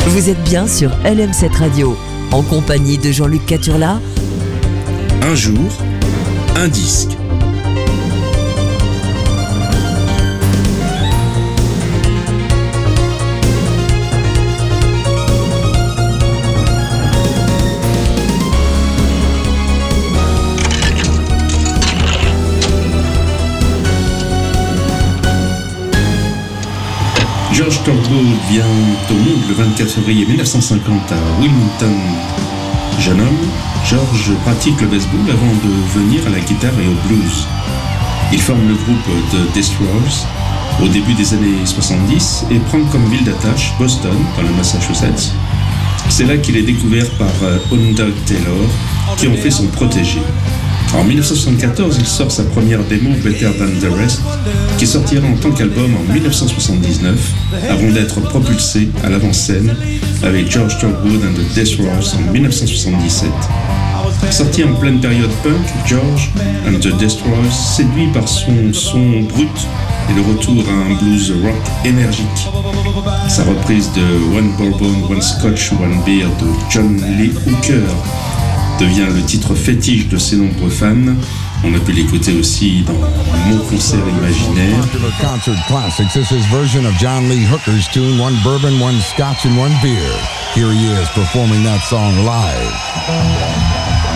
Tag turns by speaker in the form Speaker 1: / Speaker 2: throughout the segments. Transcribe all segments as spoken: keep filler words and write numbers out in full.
Speaker 1: Vous êtes bien sur L M sept Radio, en compagnie de Jean-Luc Caturla.
Speaker 2: Un jour, un disque. George Thorogood vient au monde le vingt-quatre février mille neuf cent cinquante à Wilmington. Jeune homme, George pratique le baseball avant de venir à la guitare et au blues. Il forme le groupe The Destroyers au début des années soixante-dix et prend comme ville d'attache Boston, dans le Massachusetts. C'est là qu'il est découvert par Hound Taylor, qui en fait son protégé. En mille neuf cent soixante-quatorze, il sort sa première démo Better Than the Rest, qui sortira en tant qu'album en mille neuf cent soixante-dix-neuf, avant d'être propulsé à l'avant-scène avec George Thorogood and the Destroyers en mille neuf cent soixante-dix-sept. Sorti en pleine période punk, George and the Destroyers séduit par son son brut et le retour à un blues rock énergique. Sa reprise de One Bourbon, One Scotch, One Beer de John Lee Hooker devient le titre fétiche de ses nombreux fans. On a pu l'écouter aussi dans Mon concert imaginaire.
Speaker 3: Concert classics. This is version of John Lee Hooker's tune, One Bourbon, One Scotch, and One Beer. Here he is performing that song live.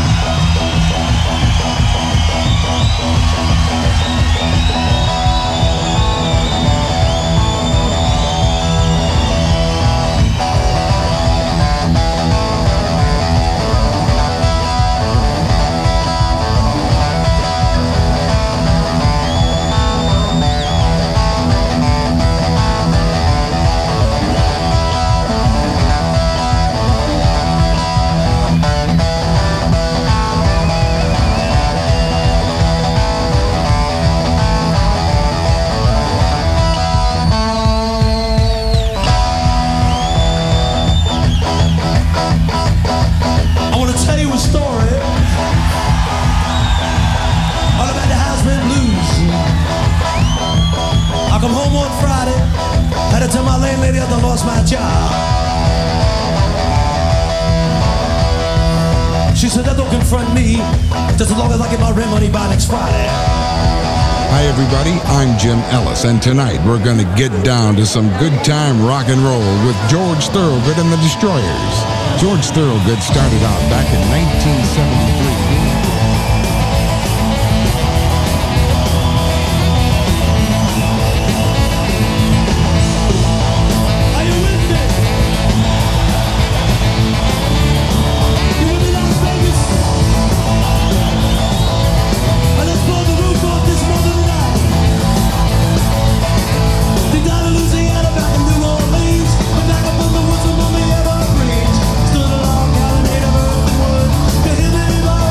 Speaker 3: Hi everybody, I'm Jim Ellis, and tonight we're going to get down to some good time rock and roll with George Thorogood and the Destroyers. George Thorogood started out back in nineteen seventy-three.
Speaker 4: Stood along, got an eight of earth and wood. To him anybody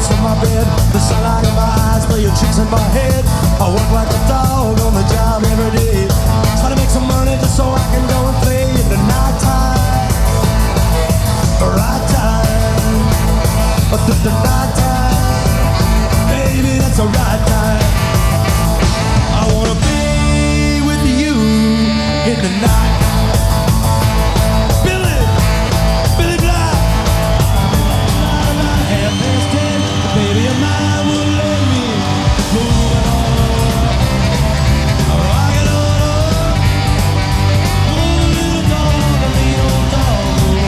Speaker 4: next to my bed, the sunlight in my eyes, playing tricks in my head. I work like a dog on the job every day, trying to make some money just so I can go and play in the night time. Right time, but the, the night time, baby, that's the right time. I wanna be with you in the night. Billy, Billy Black, half past ten, baby of mine will let me move it on, rock it on, move a little dog, a little dog.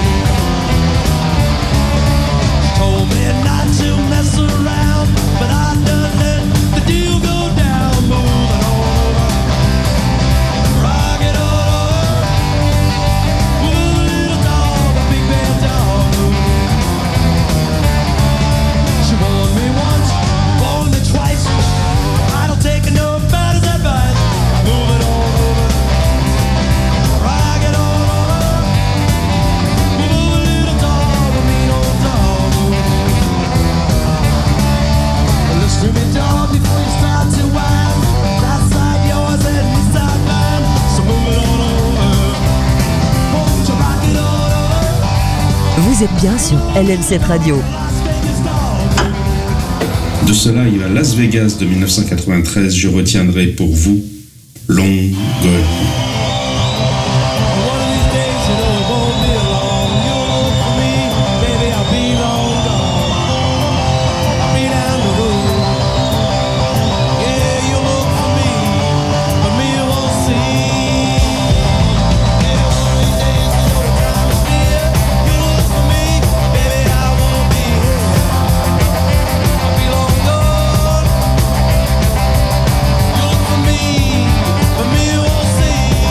Speaker 4: Told me not to mess around, but I done let the deal go down. Move it on, rock it on, move a little dog, a big bad dog. She warned me once, warned me twice. I don't take nobody's advice. Move it on over, rock it on, move a little dog, a mean old dog. Listen to me, dog, before you start to whine. That side yours and this side mine. So move it on over, won't you rock it on over?
Speaker 1: Vous êtes bien sur L M sept Radio.
Speaker 2: De ce live à Las Vegas de mille neuf cent quatre-vingt-treize, je retiendrai pour vous Long Gone.
Speaker 4: One of these days, you know, it won't be long. You'll look for me, baby, I'll be long gone. I'll be down the road. Yeah, you'll look for me, but me you won't see. Yeah, one of these days, you know, the time is near. You'll look for me, baby, I won't be here. I'll be long gone. You'll look for me, but me you won't see.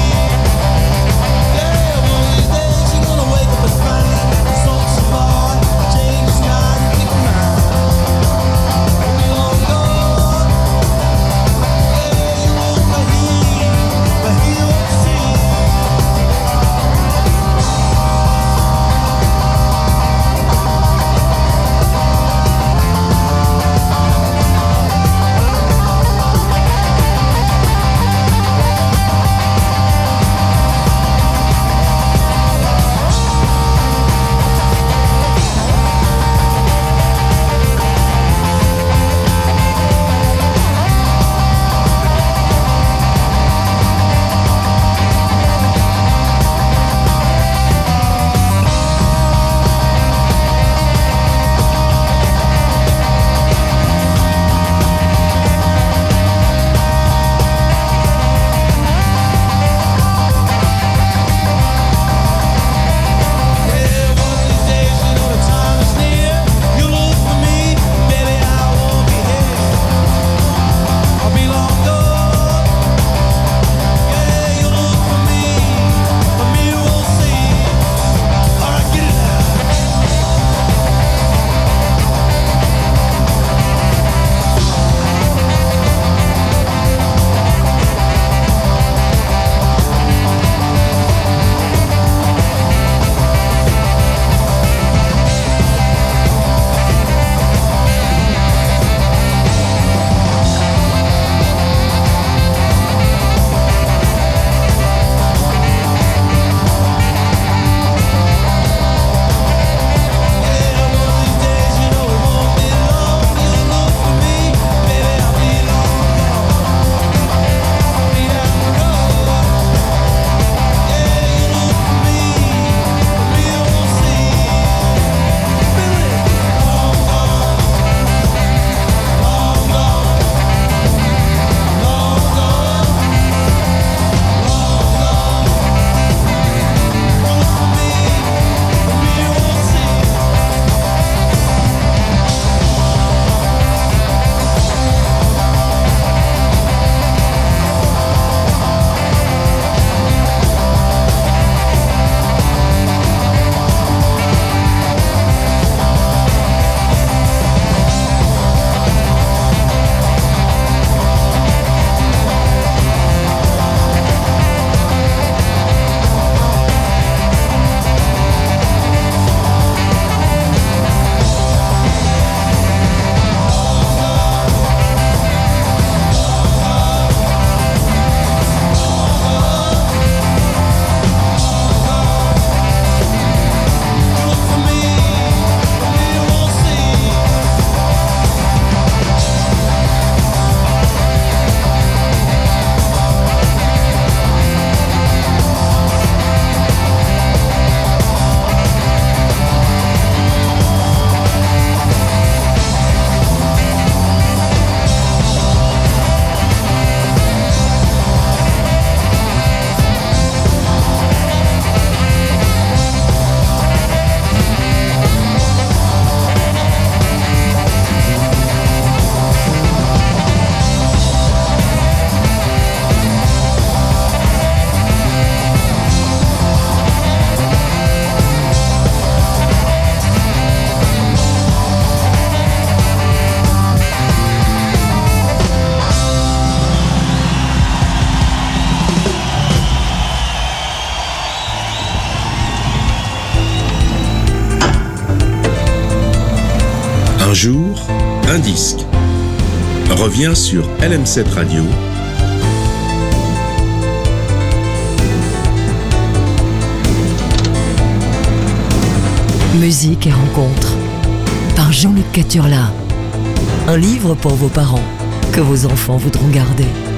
Speaker 2: Un jour, un disque revient sur L M sept Radio.
Speaker 1: Musique et rencontres par Jean-Luc Caturla. Un livre pour vos parents que vos enfants voudront garder.